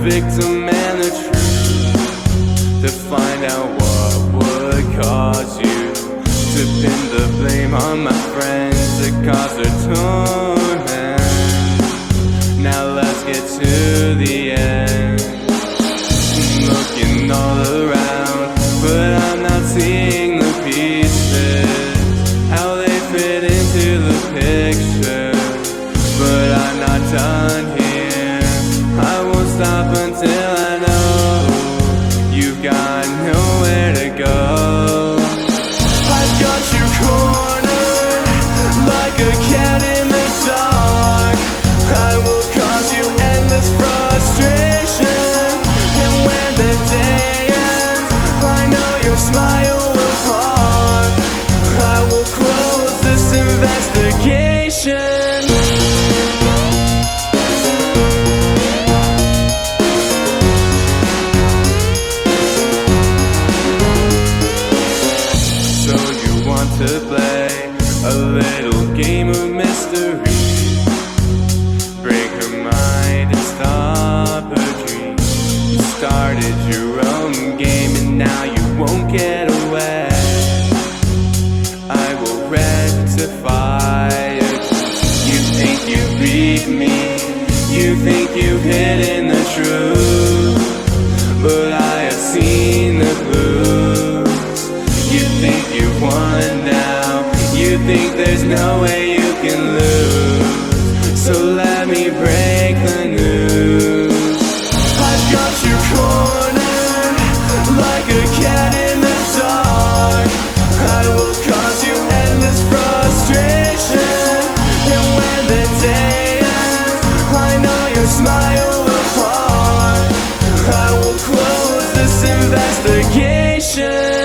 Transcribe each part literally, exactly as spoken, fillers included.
victim and the truth, to find out what would cause you to pin the blame on my friends that cause their torment. Now let's get to the end. Looking all around, but I'm not seeing the pieces, how they fit into the picture. But I'm not done here, I won't stop until I know you've got nowhere to go. I've got you cornered like a cat in the dark. I will cause you endless frustration, and when the day ends, I know your smile will part. I will close this investigation. So you want to play a little game of mystery, break her mind and stop her dreams. You started your own game and now you won't get away. I will rectify it. You think you beat me, you think you've hidden the truth, but I have seen the clues. You think you won now, you think there's no way you can lose. So let me break the news. I've got you cornered like a cat in the dark. I will cause you endless frustration, and when the day ends, I know your smile will part. I will close this investigation.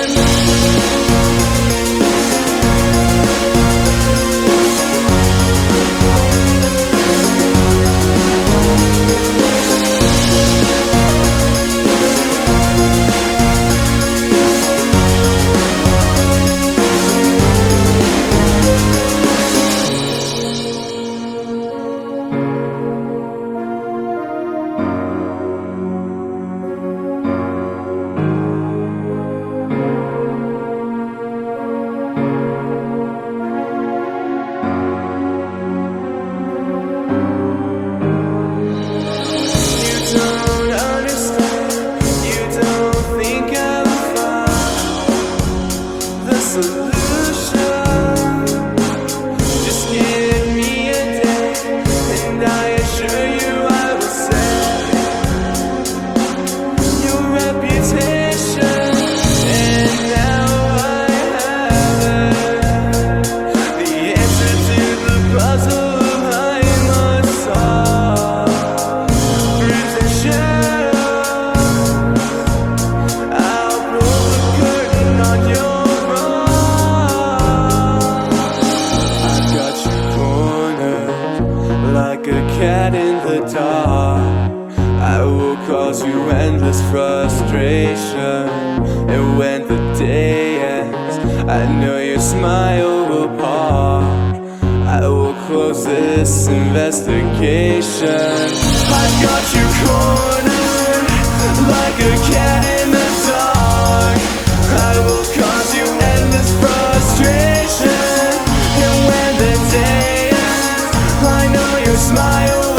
Like a cat in the dark, I will cause you endless frustration, and when the day ends, I know your smile will part. I will close this investigation. I've got you cornered like a cat in the dark. I will cause you endless frustration, and when the day ends, I know your smile